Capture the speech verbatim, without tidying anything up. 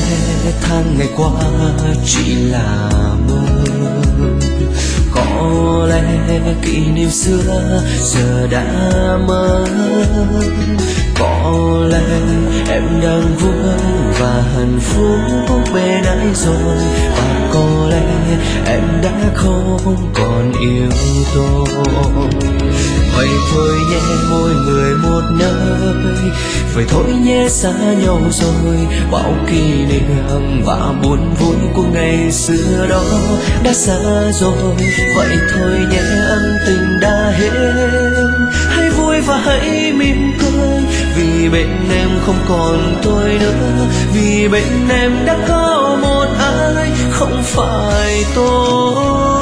tháng ngày qua chỉ là mơ, có lẽ kỷ niệm xưa giờ đã mất, có lẽ em đang vui và hạnh phúc bên ai rồi, và có lẽ em đã không còn yêu tôi. Vậy thôi nhé mỗi người một nơi, vậy thôi nhé xa nhau rồi, bao kỷ niệm và buồn vui của ngày xưa đó đã xa rồi. Vậy thôi nhé ân tình đã hết, hãy vui và hãy mỉm cười, vì bên em không còn tôi nữa, vì bên em đã có một ai không phải tôi.